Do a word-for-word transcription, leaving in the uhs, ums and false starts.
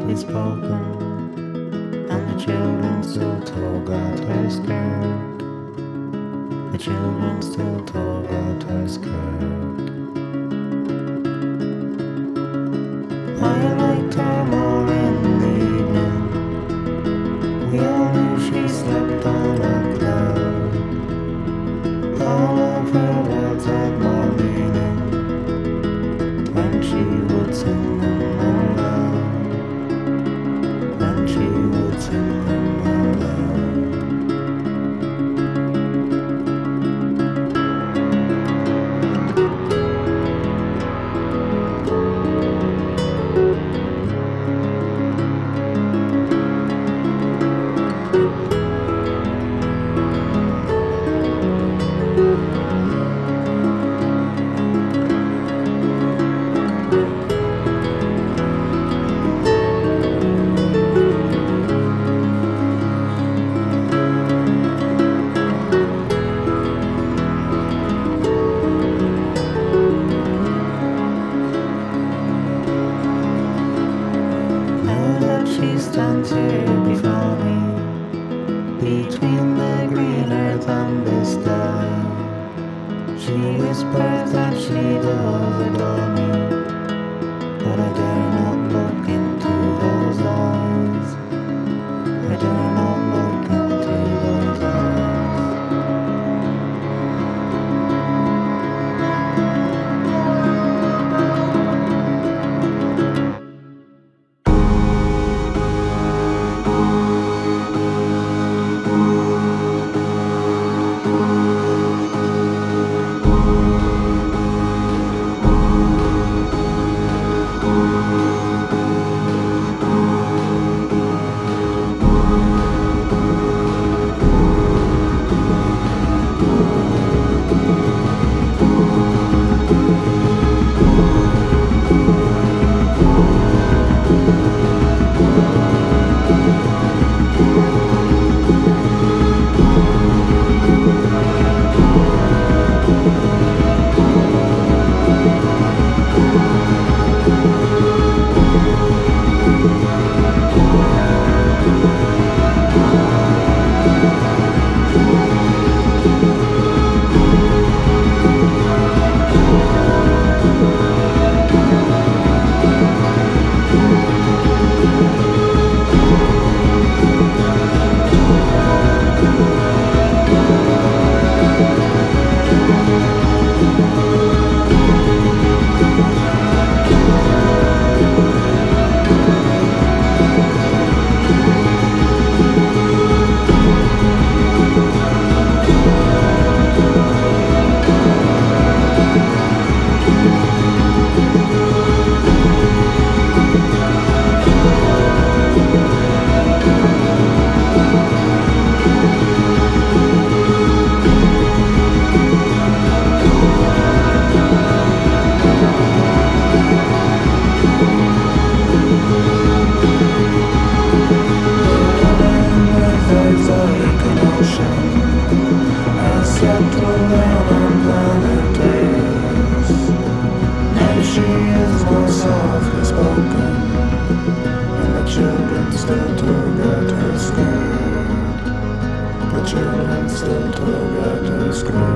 softly spoken, and the children still tug at her skirt. The children still tug at her skirt. I liked her more in the evening. We all knew she slept on a cloud. All of her words had more meaning when she would sing them aloud. When she would sing them aloud. She stands here before me, between the green earth and the sky. She whispers that she does adore me, but I dare not look into those eyes. I dare not look into those eyes. Children still tug at her skirt.